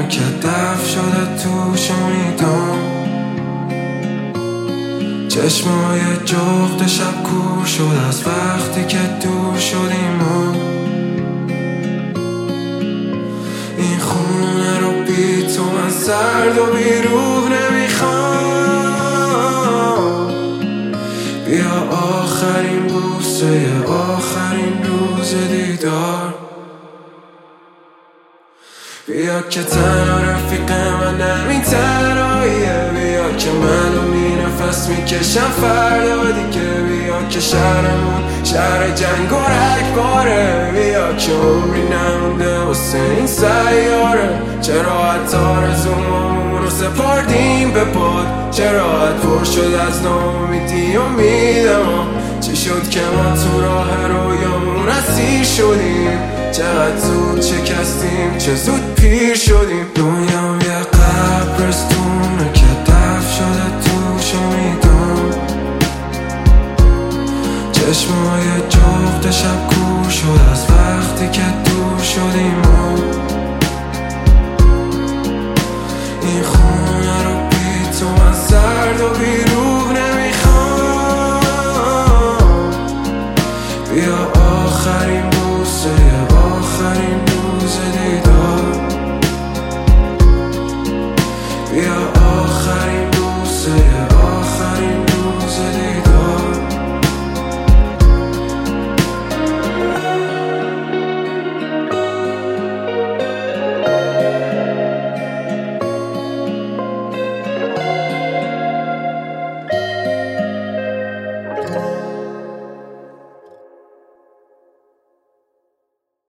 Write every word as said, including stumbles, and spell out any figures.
که دف شده توش امیدام، چشمای جغد شب کور شد از وقتی که دور شدیم ما. این خونه رو بی تو من سرد و بی روح نمیخوام. بیا آخرین بوسه آخرین روز دیدار، بیا که تنها رفیق منم این تنهاییه، بیا که منو می نفس میکشم فردا دیگه، بیا که شهرمون شهر جنگ و رگباره، بیا که عمری نمونده واسه این سیاره. چرا حتی آرزومامون رو سپردیم به باد، چرا حد پر شد از ناامیدی امیدم. چی شد که ما تو راه رویامون اسیر شدیم، چقدر زود شکستیم چه زود پیر شدیم. دنیا